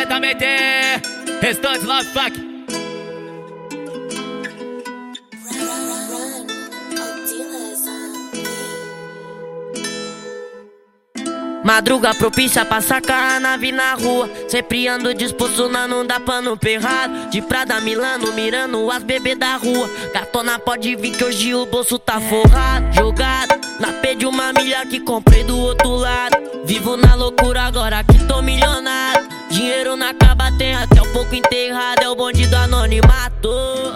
também tem Restante Love Fuck. Madruga propícia pra sacar a nave na rua. Sempre ando disposto, não dá pano perrado. De Prada, Milano, mirando as bebês da rua. Gatona pode vir que hoje o bolso tá forrado. Jogado na P de uma milha que comprei do outro lado. Vivo na loucura agora que tô milionário. Dinheiro na caba tem até um pouco enterrado. É o bonde do anonimato.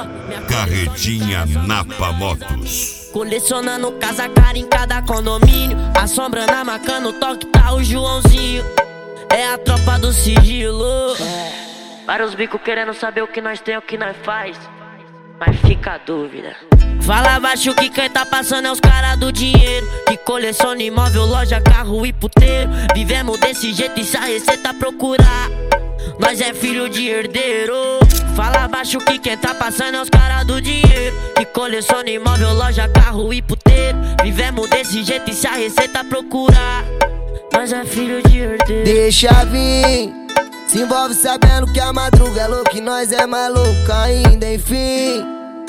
Carretinha Napa Motos. Colecionando casa cara em cada condomínio. A sombra na maca, no toque tá o Joãozinho. É a tropa do sigilo. Vários bicos querendo saber o que nós tem, o que nós faz. Mas fica a dúvida. Fala baixo que quem tá passando é os caras do dinheiro. Que coleciona imóvel, loja, carro e puteiro. Vivemos desse jeito e se a receita procurar, nós é filho de herdeiro. Fala baixo que quem tá passando é os caras do dinheiro. Que coleciona imóvel, loja, carro e puteiro. Vivemos desse jeito e se a receita procurar, nós é filho de herdeiro. Deixa vir, se envolve sabendo que a madruga é louca e nós é mais louco ainda, enfim.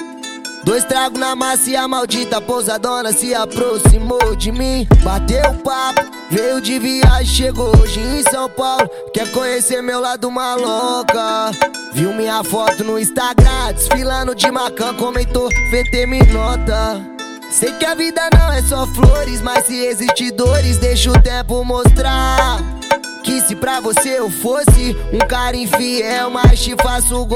2 tragos na massa e a maldita pousadona se aproximou de mim. Bateu o papo, veio de viagem, chegou hoje em São Paulo. Quer conhecer meu lado maloca? Viu minha foto no Instagram, desfilando de Macan, comentou, VT me nota. Sei que a vida não é só flores, mas se existe dores, deixa o tempo mostrar. Que se pra você eu fosse um cara infiel, mas te faço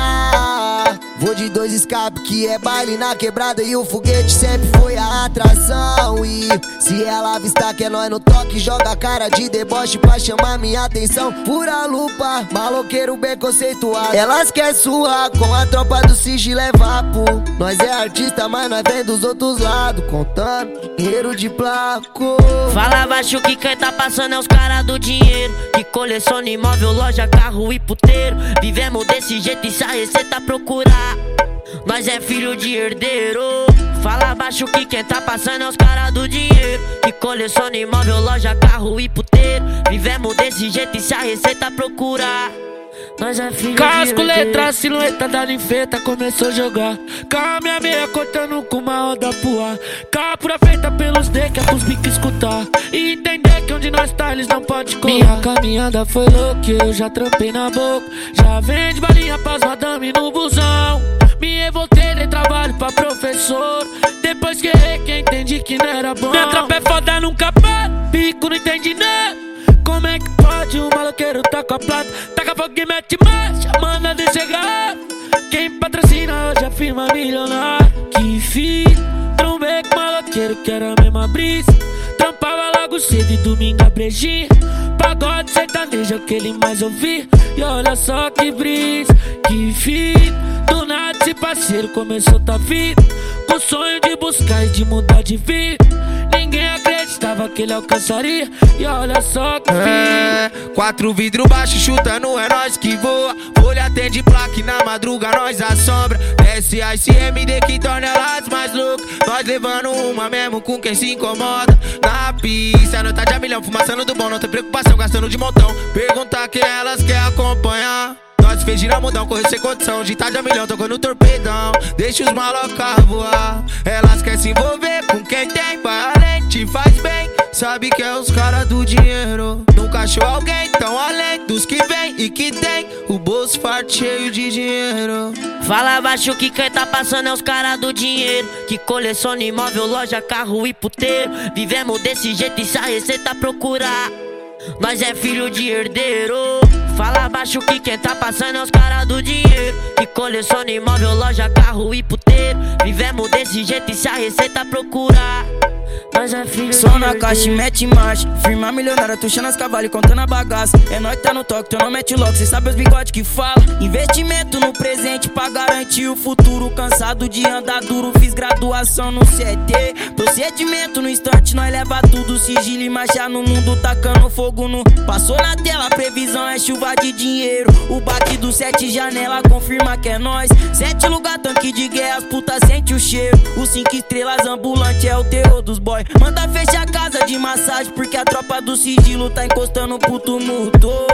gozar. Vou de 2 escape que é baile na quebrada e o foguete sempre foi a atração. E se ela avistar que é nós no toque, joga a cara de deboche pra chamar minha atenção. Pura lupa, maloqueiro bem conceituado. Elas quer surrar com a tropa do sigilo é vapo. Nós é artista, mas nós vem dos outros lados, contando dinheiro de placo. Fala baixo que quem tá passando é os caras do dinheiro. Que coleciona imóvel, loja, carro e puteiro. Vivemos desse jeito e se a receita procurar, nós é filho de herdeiro. Fala baixo que quem tá passando é os caras do dinheiro. Que coleciona imóvel, loja, carro e puteiro. Vivemos desse jeito e se a receita procurar, nós é filho casco, de herdeiro. letra, silhueta da linfeta começou a jogar. Com a minha meia cortando com uma roda pro ar. Capura feita pelos D que é pros bicos escutar e entender que onde nós tá eles não pode colar. Minha caminhada foi louca, eu já trampei na boca. Já vende balinha pras madame no busão. Me revoltei, dei trabalho pra professor. Depois que errei que entendi que não era bom. Minha tropa é foda, nunca para, pico não entendi nada. Como é que pode um maloqueiro tá com a plata? Taca fogo e mete marcha, manda descegar. Quem patrocina hoje afirma milionário. Que fiz, trombei com maloqueiro que era a mesma brisa. Trampava logo cedo e domingo a brejinha. Pagode sertanejo é o que ele mais ouvia. E olha só que brisa, que fiz. Do nada esse parceiro começou a tá vida, com o sonho de buscar e de mudar de vida. Ninguém acreditava que ele alcançaria. E olha só que fiz. 4 vidro baixo chutando, é nós que voa. Folha atende placa e na madruga nós assombra. Desce a ICMD que torna elas mais loucas. Nós levando uma mesmo com quem se incomoda. Na pista, nós tá de a milhão, fumaçando do bom, não tem preocupação, gastando de montão. Perguntar quem elas quer acompanhar. Nós fez girar mudão, correr sem condição. De tarde a milhão, tocando torpedão. Deixa os malocas voar. Elas querem se envolver com quem tem pra além, te faz bem. Sabe que é os caras do dinheiro. Nunca achou alguém tão além dos que vem e que tem o bolso farto cheio de dinheiro. Fala baixo que quem tá passando é os caras do dinheiro. Que coleciona imóvel, loja, carro e puteiro. Vivemos desse jeito e se a receita procurar, nós é filho de herdeiro. Fala baixo que quem tá passando é os caras do dinheiro. Que coleciona imóvel, loja, carro e puteiro. Vivemos desse jeito e se a receita procurar, nós é filho de só na herdeiro. caixa e mete marcha. Firma milionária, tuxando as cavalos e contando a bagaça. É nós que tá no toque, tu não mete logo, cê sabe os bigodes que fala. Investimento no presente pra garantir o futuro. Cansado de andar duro, fiz graduação no CT. Procedimento no instante, nós leva tudo. Sigilo e marcha no mundo, tacando fogo no. Passou na tela, previsão é chuva de dinheiro. O baque do 7 janela confirma que é nós. 7 lugar, tanque de guerra, as putas sente o cheiro. Os 5 estrelas ambulante é o terror dos boy. Manda fechar a casa de massagem porque a tropa do sigilo tá encostando pro tumulto.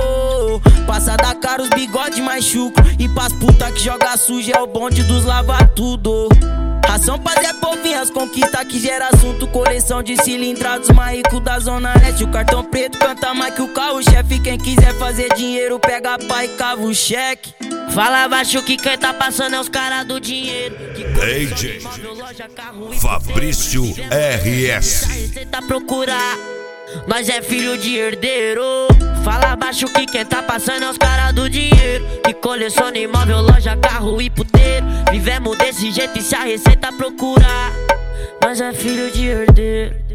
tudo. Passa da cara os bigode mais chucro. E pras puta que joga suja é o bonde dos lava tudo. Ração pra Zé Povinho, as conquistas que gera assunto. Coleção de cilindrados, mais rico da zona leste. O cartão preto canta mais que o carro-chefe. Quem quiser fazer dinheiro pega pai e cava o cheque. Fala baixo que quem tá passando é os caras do dinheiro. DJ Fabrício RS. Receita procurar, nós é filho de herdeiro. Fala baixo que quem tá passando é os caras do dinheiro. Que coleciona imóvel, loja, carro e puteiro. Vivemos desse jeito e se a receita procurar, nós é filho de herdeiro.